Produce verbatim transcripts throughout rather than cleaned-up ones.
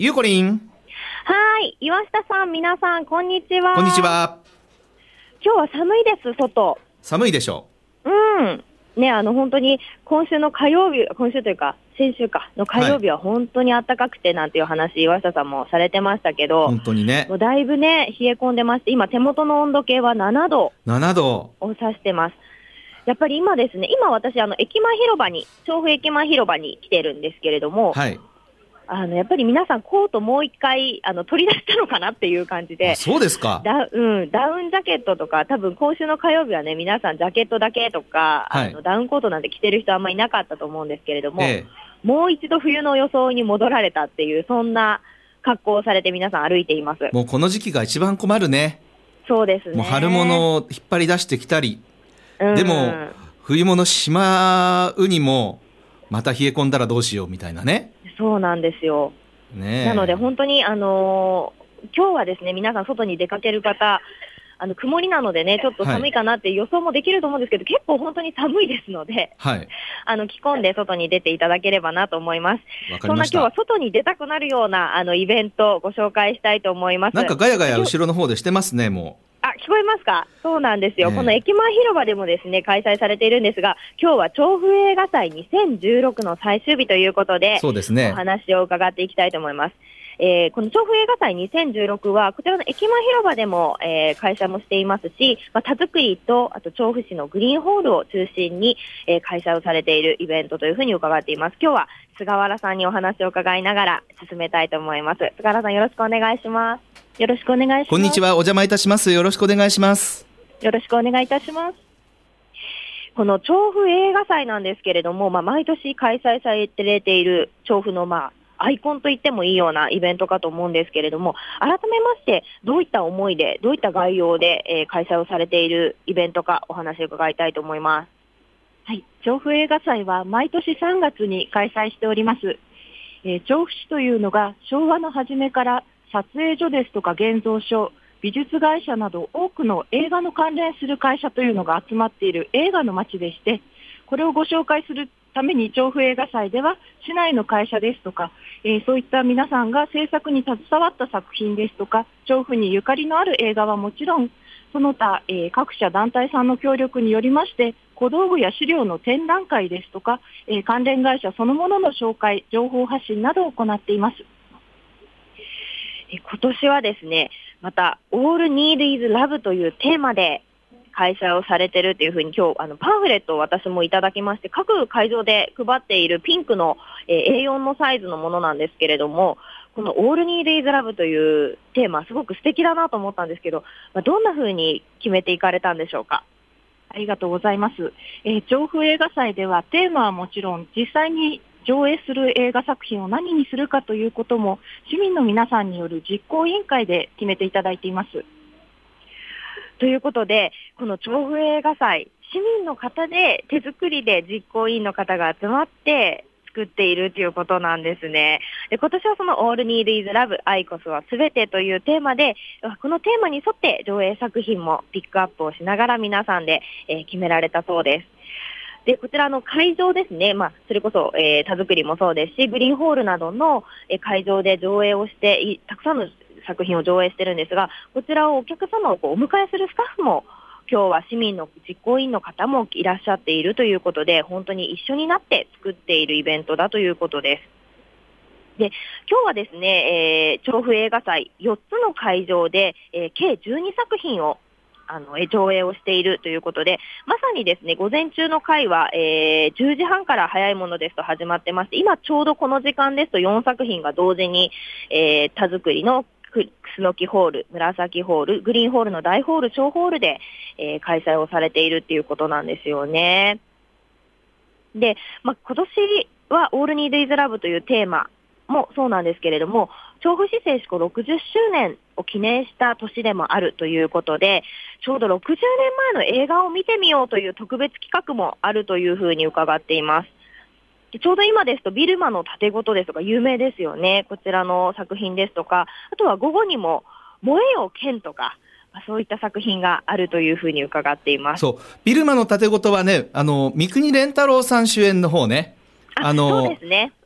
ゆうこりん。 はい、岩下さん、皆さん、こんにちは。 こんにちは。 今日は寒いです、外。 寒いでしょう。うん。ね、あの、本当に、今週の火曜日、今週というか、先週か、の火曜日は本当に暖かくてなんていう話、岩下さんもされてましたけど、 本当にね。 もうだいぶね、冷え込んでまして、今、手元の温度計はななどななどを指してます。やっぱり今ですね、今私、あの、駅前広場に、調布駅前広場に来てるんですけれども、 はい。 あの、やっぱり皆さんコートもう一回、あの、取り出したのかなっていう感じで。 そうですか。 ダ, うん、ダウンジャケットとか、多分今週の火曜日はね、皆さんジャケットだけとか、はい、あのダウンコートなんて着てる人あんまりいなかったと思うんですけれども、ええ、もう一度冬の装いに戻られたっていう、そんな格好をされて皆さん歩いています。 もうこの時期が一番困るね。 そうですね。 もう春物を引っ張り出してきたり、うん、でも冬物しまうにも、また冷え込んだらどうしようみたいなね。 そうなんですよ。ね、なので本当に、あのー、今日はですね、皆さん外に出かける方、あの曇りなのでね、ちょっと寒いかなって予想もできると思うんですけど、はい、結構本当に寒いですので、はい、あの着込んで外に出ていただければなと思います。そんな今日は外に出たくなるようなあのイベントをご紹介したいと思います。 なんかガヤガヤ後ろの方でしてますね、もう。 あ、聞こえますか？そうなんですよ、ね。この駅前広場でもですね、開催されているんですが、今日は調布映画祭にせんじゅうろくの最終日ということで、 そうですね。 お話を伺っていきたいと思います。えー、この調布映画祭にせんじゅうろくは、こちらの駅前広場でも、えー、開催もしていますし、まあ、田作りと、あと調布市のグリーンホールを中心に、えー、開催をされているイベントというふうに伺っています。今日は菅原さんにお話を伺いながら進めたいと思います。菅原さん、よろしくお願いします。よろしくお願いします。 こんにちは、お邪魔いたします。よろしくお願いします。 よろしくお願いいたします。この調布映画祭なんですけれども、まあ、毎年開催されている調布のまあアイコンと言ってもいいようなイベントかと思うんですけれども、改めましてどういった思いで、どういった概要で、えー、開催をされているイベントかお話を伺いたいと思います。 はい、調布映画祭は毎年さんがつに開催しております。えー、調布市というのが昭和の初めから撮影所ですとか現像所、美術会社など多くの映画の関連する会社というのが集まっている映画の街でして、これをご紹介するために調布映画祭では市内の会社ですとか、えー、そういった皆さんが制作に携わった作品ですとか、調布にゆかりのある映画はもちろん、その他、えー、各社団体さんの協力によりまして小道具や資料の展覧会ですとか、えー、関連会社そのものの紹介、情報発信などを行っています。 え今年はですね、また All Need is Love というテーマで開催をされているというふうに今日あのパンフレットを私もいただきまして、各会場で配っているピンクの、えー、エーよん のサイズのものなんですけれども、この All Need is Love というテーマすごく素敵だなと思ったんですけど、まあ、どんなふうに決めていかれたんでしょうか？ ありがとうございます。えー、調布映画祭ではテーマはもちろん実際に上映する映画作品を何にするかということも市民の皆さんによる実行委員会で決めていただいています。 ということで、この調布映画祭、市民の方で手作りで実行委員の方が集まって作っているということなんですね。で、今年はその All Need is Love 愛こそはすべてというテーマで、このテーマに沿って上映作品もピックアップをしながら皆さんで、えー、決められたそうです。で、こちらの会場ですね、まあ、それこそ、えー、田作りもそうですし、グリーンホールなどの、えー、会場で上映をして、たくさんの作品を上映してるんですが、こちらをお客様をこうお迎えするスタッフも、今日は市民の実行委員の方もいらっしゃっているということで、本当に一緒になって作っているイベントだということです。で、今日はですね、えー、調布映画祭よっつの会場で、えー、計じゅうにさく品をあの上映をしているということで、まさにですね、午前中の回は、えー、じゅうじはんから早いものですと始まってまして、今ちょうどこの時間ですとよんさく品が同時に、えー、田作りのクスノキホール、紫ホール、グリーンホールの大ホール、小ホールで、えー、開催をされているっていうことなんですよね。で、まあ、今年は All Need is Love というテーマもそうなんですけれども、調布市制施行ろくじゅっしゅうねんを記念した年でもあるということで、ちょうどろくじゅうねんまえの映画を見てみようという特別企画もあるというふうに伺っています。ちょうど今ですとビルマの盾ごとですとか有名ですよね。こちらの作品ですとか、あとは午後にも燃えよ剣とか、そういった作品があるというふうに伺っています。 そう、ビルマの盾ごとはね、あの三國連太郎さん主演の方ね。 あのそうですね。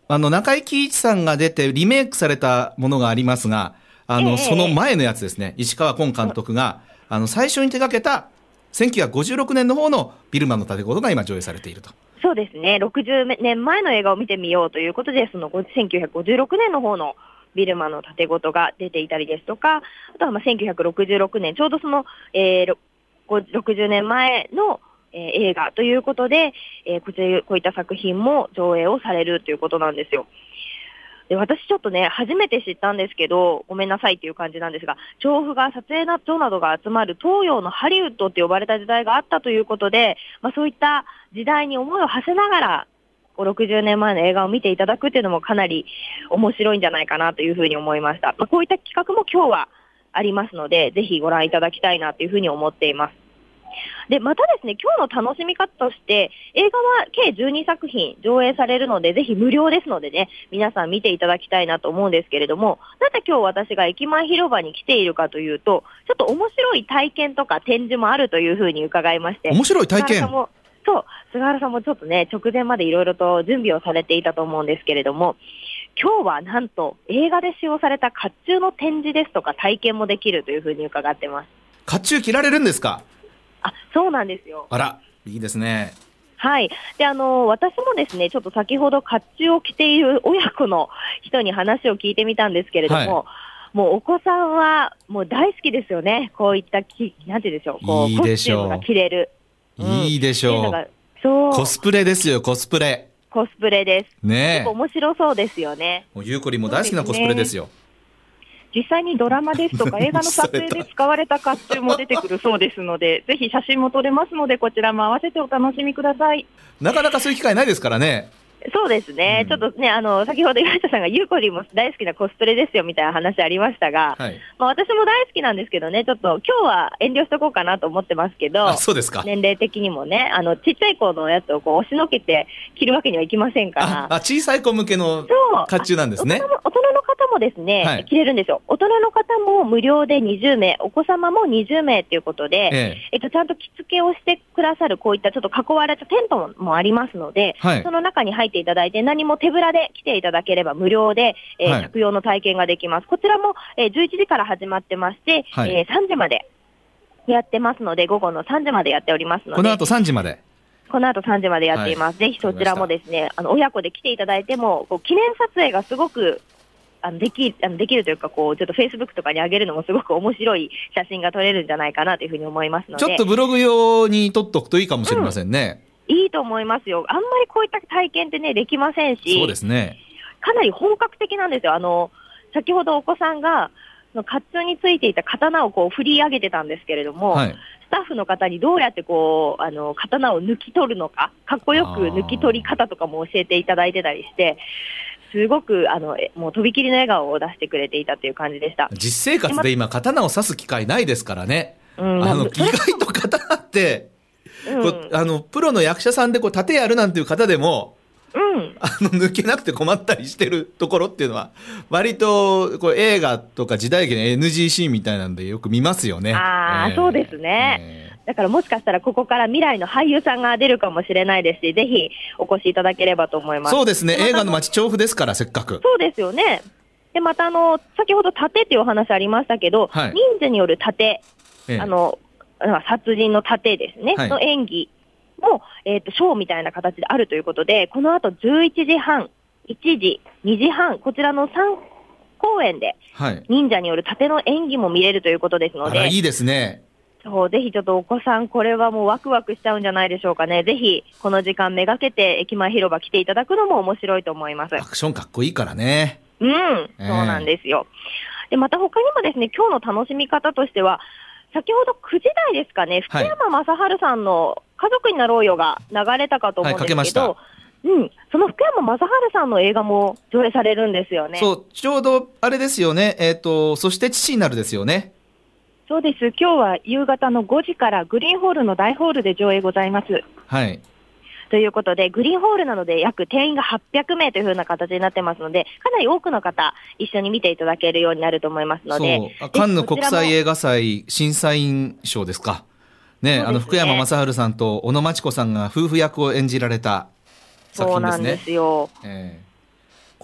あの、中井貴一さんが出てリメイクされたものがありますが、あの、 ええ、 その前のやつですね、石川崑監督が、あの、最初に手掛けたせんきゅうひゃくごじゅうろくねんの方のビルマの竪琴が今上映されていると。 そうですね。ろくじゅうねんまえの映画を見てみようということで、そのせんきゅうひゃくごじゅうろくねんの方のビルマの竪琴が出ていたりですとか、あとはまあせんきゅうひゃくろくじゅうろくねん、ちょうどその、えー、ろくじゅうねんまえの、えー、映画ということで、えー、こちらこういった作品も上映をされるということなんですよ。で、私ちょっとね、初めて知ったんですけど、ごめんなさいっていう感じなんですが、調布が撮影所などが集まる東洋のハリウッドって呼ばれた時代があったということで、まあそういった時代に思いを馳せながら、ろくじゅうねんまえの映画を見ていただくっていうのもかなり面白いんじゃないかなというふうに思いました。まあ、こういった企画も今日はありますので、ぜひご覧いただきたいなというふうに思っています。で、またですね、今日の楽しみ方として、映画は計じゅうにさく品上映されるので、ぜひ無料ですのでね、皆さん見ていただきたいなと思うんですけれども、なぜ今日私が駅前広場に来ているかというと、ちょっと面白い体験とか展示もあるというふうに伺いまして。 面白い体験？ そう、菅原さんもちょっとね、直前までいろいろと準備をされていたと思うんですけれども、今日はなんと映画で使用された甲冑の展示ですとか体験もできるというふうに伺ってます。 甲冑着られるんですか？ あ、そうなんですよ。 あら、いいですね。 はい。で、あの、私もですね、ちょっと先ほど甲冑を着ている親子の人に話を聞いてみたんですけれども、はい、もうお子さんはもう大好きですよね。こういったき、なんて言うんでしょう、こう、 いいでしょう。 コスチュームが着れる。 いいでしょう。 うん、そう。 コスプレですよ、コスプレ。 コスプレです。 ねえ。 結構面白そうですよね。 もうゆうこりんも大好きなコスプレですよ。 実際にドラマですとか映画の撮影で使われた甲冑も出てくるそうですので、ぜひ写真も撮れますので、こちらも合わせてお楽しみください。 なかなかそういう機会ないですからね。 そうですね、うん、ちょっとね、あの先ほど岩下さんがゆうこりんも大好きなコスプレですよみたいな話ありましたが、はい、まあ、私も大好きなんですけどね、ちょっと今日は遠慮しとこうかなと思ってますけど、 あ、そうですか。 年齢的にもね、あのちっちゃい子のやつをこう押しのけて着るわけにはいきませんから。 ああ、小さい子向けの甲冑なんですね。 大人も、大人の方もですね、はい、着れるんですよ。大人の方も無料でにじゅうめい、お子様もにじゅうめいということで、えええっと、ちゃんと着付けをしてくださるこういったちょっと囲われたテントもありますので、はい、その中に入っていただいて何も手ぶらで来ていただければ無料で、えーはい、着用の体験ができます。こちらも、えー、じゅういちじから始まってまして、はい、えー、さんじまでやってますので、午後のさんじまでやっておりますので。 この後さんじまでこの後さんじまでやっています。はい、ぜひそちらもですね、あの親子で来ていただいても、こう記念撮影がすごくあのでき、あのできるというか、こうちょっとフェイスブックとかに上げるのもすごく面白い写真が撮れるんじゃないかなというふうに思いますので。 ちょっとブログ用に撮っとくといいかもしれませんね。 うん、いいと思いますよ。あんまりこういった体験ってね、できませんし。 そうですね。 かなり本格的なんですよ。あの、先ほどお子さんが、甲冑についていた刀をこう振り上げてたんですけれども、はい、スタッフの方にどうやってこう、あの、刀を抜き取るのか、かっこよく抜き取り方とかも教えていただいてたりして、すごく、あの、もうとびきりの笑顔を出してくれていたという感じでした。 実生活で今、刀を刺す機会ないですからね。うん、あの、意外と刀って、うん、こうあの、プロの役者さんでこう、盾やるなんていう方でも、うん、あの抜けなくて困ったりしてるところっていうのは割とこう映画とか時代劇の エヌジー シーンみたいなんでよく見ますよね。 あ、えー、そうですね、えー、だからもしかしたらここから未来の俳優さんが出るかもしれないですし、ぜひお越しいただければと思います。 そうですね、映画の街調布ですから、せっかく。 そうですよね。でまたあの先ほど盾っていうお話ありましたけど、はい、忍者による盾、えー、あの殺人の盾ですね、はい、の演技も、えっと、ショーみたいな形であるということで、この後じゅういちじはん、いちじ、にじはん、こちらのさん公演で、忍者による盾の演技も見れるということですので、 あら、いいですね。 そう、ぜひちょっとお子さん、これはもうワクワクしちゃうんじゃないでしょうかね。ぜひ、この時間めがけて駅前広場来ていただくのも面白いと思います。 アクションかっこいいからね。 うん、えー、そうなんですよ。で、また他にもですね、今日の楽しみ方としては、先ほどくじ台ですかね、福山雅治さんの家族になろうよが流れたかと思うんですけど、はい、かけました。うん、その福山雅治さんの映画も上映されるんですよね。 そう、ちょうどあれですよね、えっと、そして父になるですよね。 そうです。今日は夕方のごじからグリーンホールの大ホールで上映ございます。 はい。 ということで、グリーンホールなので約定員がはっぴゃくめいという風な形になってますので、かなり多くの方一緒に見ていただけるようになると思いますので。 そう、カンヌ国際映画祭審査員賞ですか。ね、あの福山雅治さんと小野真知子さんが夫婦役を演じられた作品ですね。 そうなんですよ。 え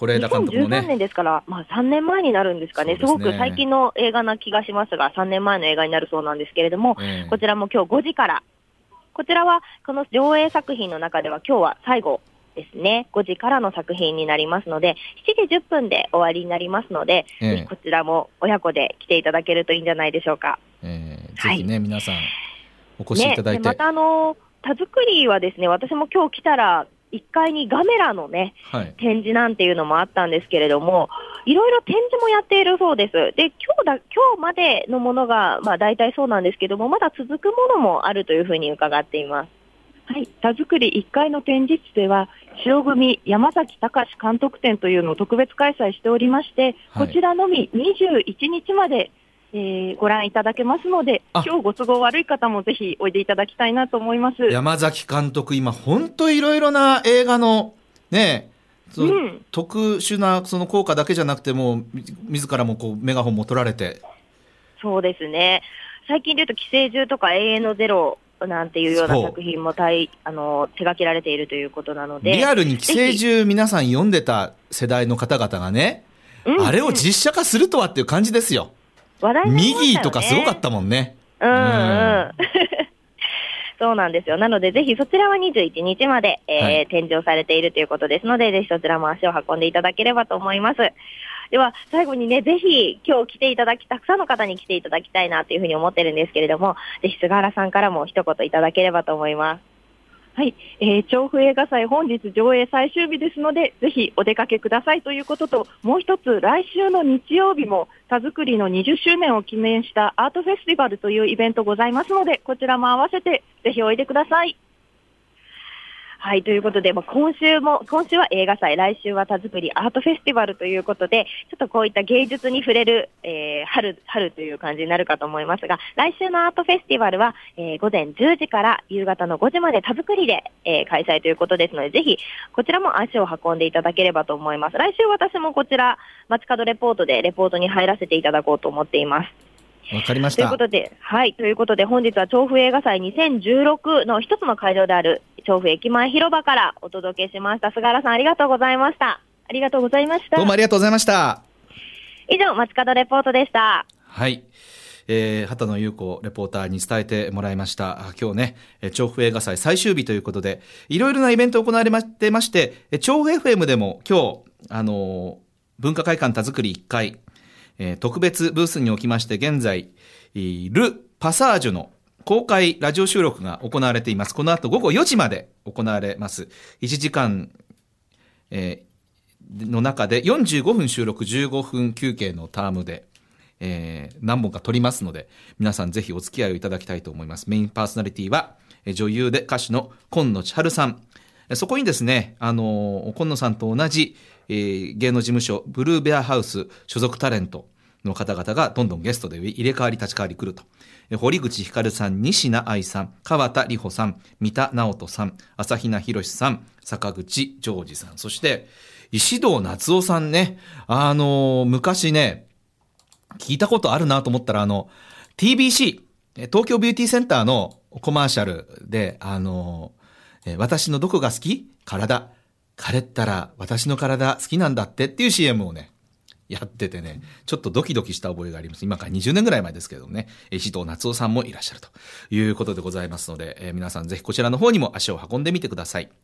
是枝監督のね。 にせんじゅうさんねんですから、まあさんねんまえになるんですかね。すごく最近の映画な気がしますが、さんねんまえの映画になるそうなんですけれども、えー、こちらも今日ごじから、こちらはこの上映作品の中では今日は最後ですね、ごじからの作品になりますので、しちじじゅっぷんで終わりになりますので、えー、ぜひこちらも親子で来ていただけるといいんじゃないでしょうか。 えー、ぜひね、はい、皆さんお越しいただいて。 ね、またあの、田作りはですね、私も今日来たら、いっかいにガメラのね、はい、展示なんていうのもあったんですけれども、いろいろ展示もやっているそうです。で、今日だ、今日までのものが、まあ大体そうなんですけども、まだ続くものもあるというふうに伺っています。 はい、田作りいっかいの展示室では、塩組山崎隆監督展というのを特別開催しておりまして、はい、こちらのみにじゅういちにちまで、えー、ご覧いただけますので、今日ご都合悪い方もぜひおいでいただきたいなと思います。 山崎監督、今本当いろいろな映画のね、その、うん、特殊なその効果だけじゃなくても、自らもこうメガホンも取られて。 そうですね。最近で言うと寄生獣とか永遠のゼロなんていうような作品もたいあの手掛けられているということなので、 リアルに寄生獣皆さん読んでた世代の方々がね、うん、あれを実写化するとはっていう感じですよ。 話題になりましたよね。 ミギーとかすごかったもんね。 うんうん。うんそうなんですよ。なので、ぜひそちらはにじゅういちにちまで、えーはい、展示をされているということですので、ぜひそちらも足を運んでいただければと思います。では、最後にね、ぜひ今日来ていただき、たくさんの方に来ていただきたいなというふうに思ってるんですけれども、ぜひ菅原さんからも一言いただければと思います。 はい、えー、調布映画祭本日上映最終日ですので、ぜひお出かけくださいということと、もう一つ来週の日曜日も田作りのにじゅっしゅうねんを記念したアートフェスティバルというイベントございますので、こちらも合わせてぜひおいでください。 はい、ということで、まあ、今週も、今週は映画祭、来週は田作りアートフェスティバルということで、ちょっとこういった芸術に触れる、えー、春、春という感じになるかと思いますが、来週のアートフェスティバルは、えー、午前じゅうじから夕方のごじまで田作りで、えー、開催ということですので、ぜひ、こちらも足を運んでいただければと思います。来週私もこちら、街角レポートでレポートに入らせていただこうと思っています。 わかりました。 ということで、はい、ということで本日は調布映画祭にせんじゅうろくの一つの会場である調布駅前広場からお届けしました。菅原さんありがとうございました。 ありがとうございました。 どうもありがとうございました。 以上、街角レポートでした。 はい。えー、畑野優子レポーターに伝えてもらいました。今日ね、調布映画祭最終日ということで、いろいろなイベント行われてまして、調布 エフエム でも今日、あのー、文化会館田作りいっかい、えー、特別ブースにおきまして現在、ル・パサージュの公開ラジオ収録が行われています。この後午後よじまで行われます。いちじかん、えー、の中でよんじゅうごふん収録、じゅうごふん休憩のタームで、えー、何本か撮りますので、皆さんぜひお付き合いをいただきたいと思います。メインパーソナリティは女優で歌手の今野千春さん。そこにですね、あの、今野さんと同じ、えー、芸能事務所ブルーベアハウス所属タレントの方々がどんどんゲストで入れ替わり立ち替わり来ると。堀口ひかるさん、西名愛さん、川田里穂さん、三田直人さん、朝比奈博さん、坂口ジョージさん、そして石堂夏夫さんね、あのー、昔ね、聞いたことあるなと思ったら、あの、ティービーシー、東京ビューティーセンターのコマーシャルで、あのー、私のどこが好き？体。枯れたら私の体好きなんだってっていう シーエム をね、やっててね、ちょっとドキドキした覚えがあります。今からにじゅうねんぐらい前ですけどね、石堂夏夫さんもいらっしゃるということでございますので、えー、皆さんぜひこちらの方にも足を運んでみてください。